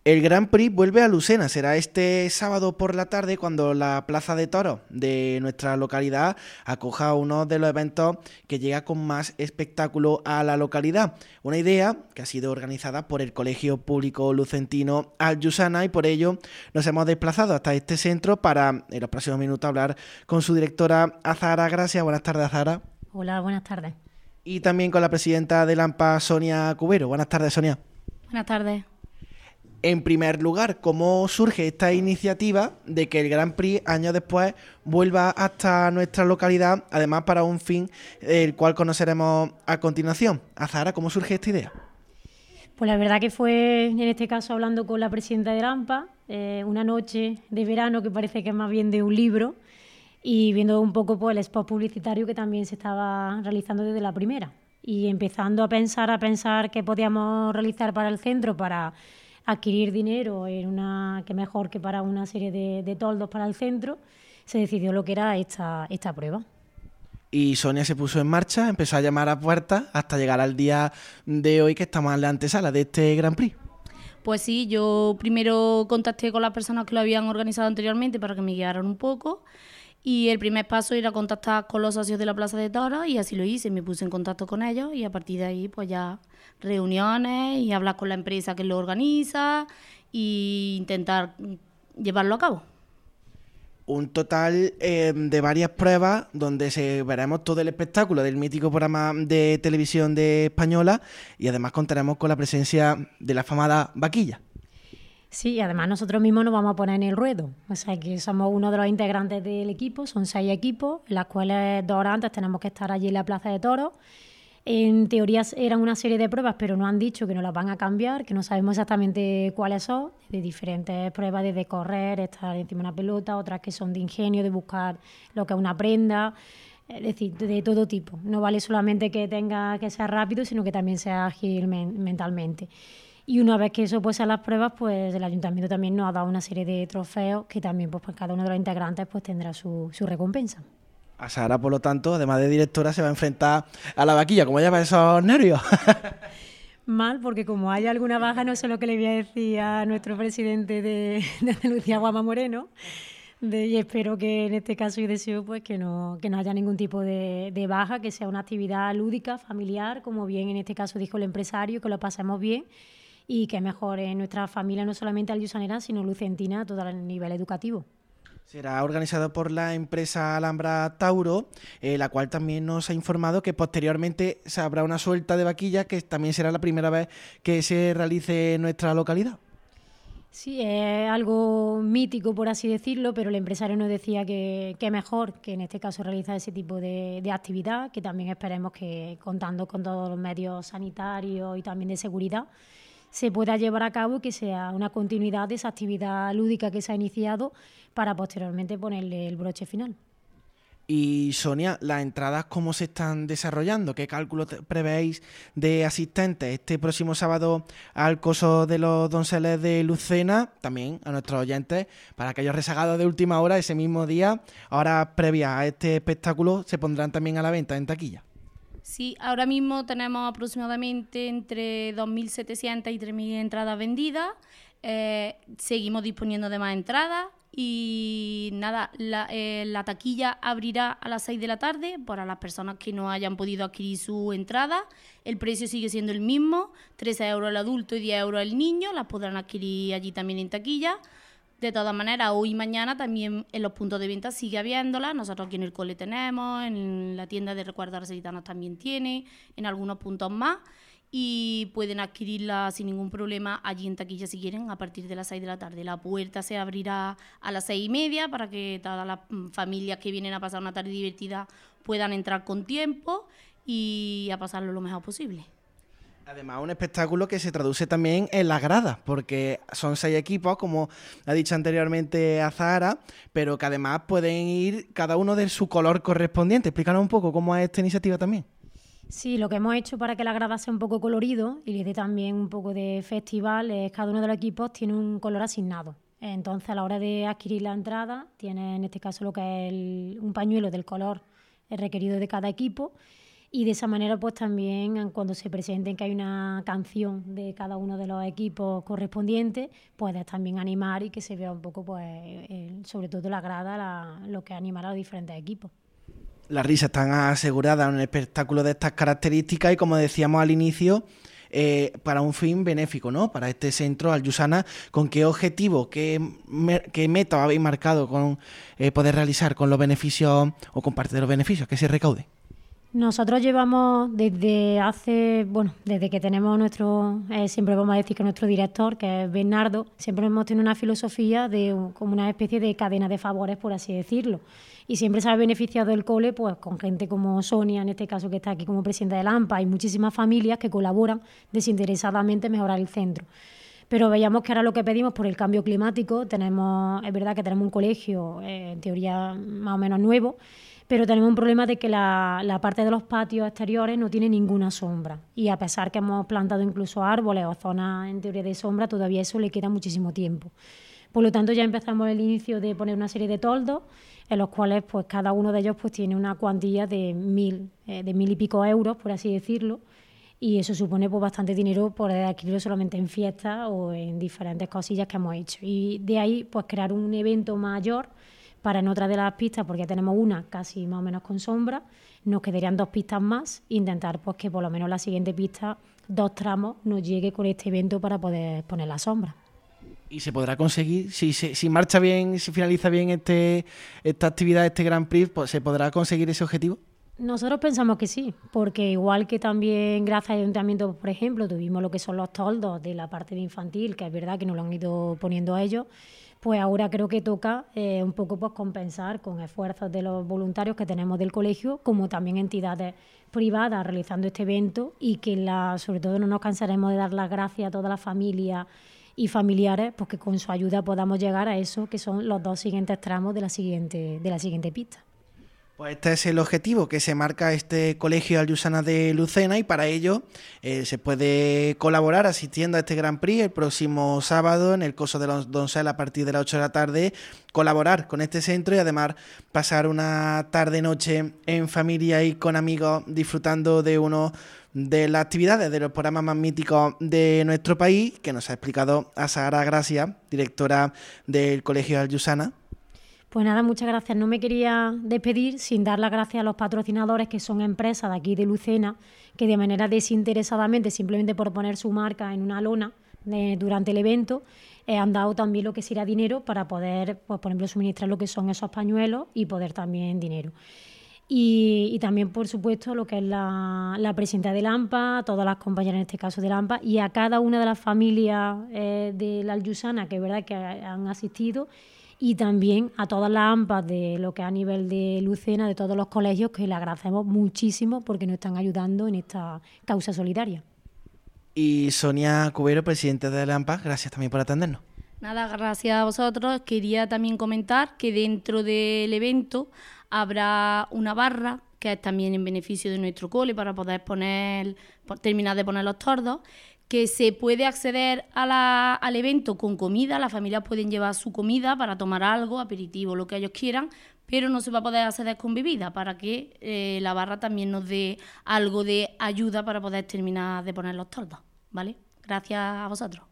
El Grand Prix vuelve a Lucena. Será este sábado por la tarde cuando la Plaza de Toros de nuestra localidad acoja uno de los eventos que llega con más espectáculo a la localidad. Una idea que ha sido organizada por el Colegio Público Lucentino Al-Yusana, y por ello nos hemos desplazado hasta este centro para en los próximos minutos hablar con su directora Azahara Gracia. Buenas tardes, Azahara. Hola, buenas tardes. Y también con la presidenta del AMPA, Sonia Cubero. Buenas tardes, Sonia. Buenas tardes. En primer lugar, ¿cómo surge esta iniciativa de que el Grand Prix, años después, vuelva hasta nuestra localidad, además para un fin el cual conoceremos a continuación? Azahara, ¿cómo surge esta idea? Pues la verdad que fue, en este caso, hablando con la presidenta del AMPA, una noche de verano que parece que es más bien de un libro, y viendo un poco pues, el spot publicitario que también se estaba realizando desde la primera. Y empezando a pensar qué podíamos realizar para el centro, para adquirir dinero que mejor que para una serie de toldos para el centro, se decidió lo que era esta prueba. Y Sonia se puso en marcha, empezó a llamar a puertas hasta llegar al día de hoy, que estamos en la antesala de este Grand Prix. Pues sí, yo primero contacté con las personas que lo habían organizado anteriormente para que me guiaran un poco, y el primer paso era contactar con los socios de la Plaza de Toros, y así lo hice, me puse en contacto con ellos y a partir de ahí pues ya reuniones y hablar con la empresa que lo organiza e intentar llevarlo a cabo. Un total de varias pruebas donde veremos todo el espectáculo del mítico programa de televisión de Española, y además contaremos con la presencia de la afamada vaquilla. Sí, y además nosotros mismos nos vamos a poner en el ruedo. O sea que somos uno de los integrantes del equipo, son 6 equipos, en las cuales 2 horas antes tenemos que estar allí en la Plaza de Toros. En teoría eran una serie de pruebas, pero nos han dicho que nos las van a cambiar, que no sabemos exactamente cuáles son, de diferentes pruebas, desde correr, estar encima de una pelota, otras que son de ingenio, de buscar lo que es una prenda, es decir, de todo tipo. No vale solamente que tenga que ser rápido, sino que también sea ágil mentalmente. Y una vez que eso pues sean las pruebas, pues el ayuntamiento también nos ha dado una serie de trofeos que también pues cada uno de los integrantes pues tendrá su recompensa. Azahara, por lo tanto, además de directora, se va a enfrentar a la vaquilla. ¿Cómo lleva esos nervios? Mal, porque como hay alguna baja, no sé lo que le voy a decir a nuestro presidente de Andalucía, Juanma Moreno, y espero que en este caso y deseo pues que no haya ningún tipo de baja, que sea una actividad lúdica, familiar, como bien en este caso dijo el empresario, que lo pasemos bien y que mejore nuestra familia, no solamente aljusanera, sino lucentina a todo el nivel educativo. Será organizado por la empresa Alhambra Tauro, la cual también nos ha informado que posteriormente se habrá una suelta de vaquilla, que también será la primera vez que se realice en nuestra localidad. Sí, es algo mítico, por así decirlo, pero el empresario nos decía que mejor que en este caso realizar ese tipo de actividad, que también esperemos que, contando con todos los medios sanitarios y también de seguridad, se pueda llevar a cabo y que sea una continuidad de esa actividad lúdica que se ha iniciado para posteriormente ponerle el broche final. Y Sonia, ¿las entradas cómo se están desarrollando? ¿Qué cálculos prevéis de asistentes este próximo sábado al Coso de los Donceles de Lucena? También a nuestros oyentes, para aquellos rezagados de última hora, ese mismo día, horas previas a este espectáculo, se pondrán también a la venta en taquilla. Sí, ahora mismo tenemos aproximadamente entre 2.700 y 3.000 entradas vendidas. Seguimos disponiendo de más entradas y nada, la taquilla abrirá a las 6 de la tarde para las personas que no hayan podido adquirir su entrada. El precio sigue siendo el mismo, 13 euros el adulto y 10 euros el niño, las podrán adquirir allí también en taquilla. De todas maneras, hoy y mañana también en los puntos de venta sigue habiéndola. Nosotros aquí en el cole tenemos, en la tienda de recuerdos arcelitanos también tiene, en algunos puntos más. Y pueden adquirirla sin ningún problema allí en taquilla si quieren a partir de las 6 de la tarde. La puerta se abrirá a las 6:30 para que todas las familias que vienen a pasar una tarde divertida puedan entrar con tiempo y a pasarlo lo mejor posible. Además, un espectáculo que se traduce también en las gradas, porque son 6 equipos, como ha dicho anteriormente Azahara, pero que además pueden ir cada uno de su color correspondiente. Explícanos un poco cómo es esta iniciativa también. Sí, lo que hemos hecho para que la grada sea un poco colorido y le dé también un poco de festival es cada uno de los equipos tiene un color asignado. Entonces, a la hora de adquirir la entrada, tiene en este caso lo que es un pañuelo del color requerido de cada equipo. Y de esa manera, pues también cuando se presenten que hay una canción de cada uno de los equipos correspondientes, puedes también animar y que se vea un poco, pues, sobre todo la grada, lo que animará a los diferentes equipos. Las risas están aseguradas en un espectáculo de estas características y, como decíamos al inicio, para un fin benéfico, ¿no? Para este centro Al-Yusana. ¿Con qué objetivo, qué meta habéis marcado con poder realizar con los beneficios o con parte de los beneficios que se recaude? Nosotros llevamos desde que tenemos siempre vamos a decir que nuestro director, que es Bernardo, siempre hemos tenido una filosofía como una especie de cadena de favores, por así decirlo. Y siempre se ha beneficiado el cole pues con gente como Sonia, en este caso que está aquí como presidenta del AMPA, y muchísimas familias que colaboran desinteresadamente en mejorar el centro. Pero veíamos que ahora lo que pedimos por el cambio climático, es verdad que tenemos un colegio en teoría más o menos nuevo, pero tenemos un problema de que la parte de los patios exteriores no tiene ninguna sombra. Y a pesar que hemos plantado incluso árboles o zonas en teoría de sombra, todavía eso le queda muchísimo tiempo. Por lo tanto, ya empezamos el inicio de poner una serie de toldos, en los cuales pues cada uno de ellos pues tiene una cuantía de 1.000 y pico euros, por así decirlo, y eso supone pues bastante dinero poder adquirirlo solamente en fiestas o en diferentes cosillas que hemos hecho. Y de ahí pues crear un evento mayor para en otra de las pistas, porque tenemos una casi más o menos con sombra, nos quedarían 2 pistas más, intentar pues que por lo menos la siguiente pista, 2 tramos, nos llegue con este evento para poder poner la sombra. ¿Y se podrá conseguir, si marcha bien, si finaliza bien esta actividad, este Grand Prix, pues se podrá conseguir ese objetivo? Nosotros pensamos que sí, porque igual que también gracias al Ayuntamiento, por ejemplo, tuvimos lo que son los toldos de la parte de infantil, que es verdad que nos lo han ido poniendo a ellos, pues ahora creo que toca un poco pues compensar con esfuerzos de los voluntarios que tenemos del colegio, como también entidades privadas realizando este evento, y que sobre todo no nos cansaremos de dar las gracias a toda la familia y familiares, pues que con su ayuda podamos llegar a eso que son los 2 siguientes tramos de la siguiente pista. Pues este es el objetivo que se marca este Colegio Al-Yusana de Lucena, y para ello se puede colaborar asistiendo a este Grand Prix el próximo sábado en el Coso de los Donceles a partir de las 8 de la tarde, colaborar con este centro y además pasar una tarde-noche en familia y con amigos disfrutando de uno de las actividades de los programas más míticos de nuestro país, que nos ha explicado Azahara Gracia, directora del Colegio Al-Yusana. Pues nada, muchas gracias. No me quería despedir sin dar las gracias a los patrocinadores, que son empresas de aquí de Lucena, que de manera desinteresadamente, simplemente por poner su marca en una lona durante el evento, han dado también lo que sería dinero para poder, pues, por ejemplo, suministrar lo que son esos pañuelos y poder también dinero. Y también, por supuesto, lo que es la presidenta del AMPA, a todas las compañeras en este caso del AMPA, y a cada una de las familias de la Al-Yusana, que es verdad que han asistido, y también a todas las AMPAs de lo que es a nivel de Lucena, de todos los colegios, que le agradecemos muchísimo porque nos están ayudando en esta causa solidaria. Y Sonia Cubero, presidenta de la AMPA, gracias también por atendernos. Nada, gracias a vosotros. Quería también comentar que dentro del evento habrá una barra, que es también en beneficio de nuestro cole, para poder terminar de poner los tordos, que se puede acceder al evento con comida. Las familias pueden llevar su comida para tomar algo, aperitivo, lo que ellos quieran, pero no se va a poder acceder con bebida, para que la barra también nos dé algo de ayuda para poder terminar de poner los tordos, ¿vale? Gracias a vosotros.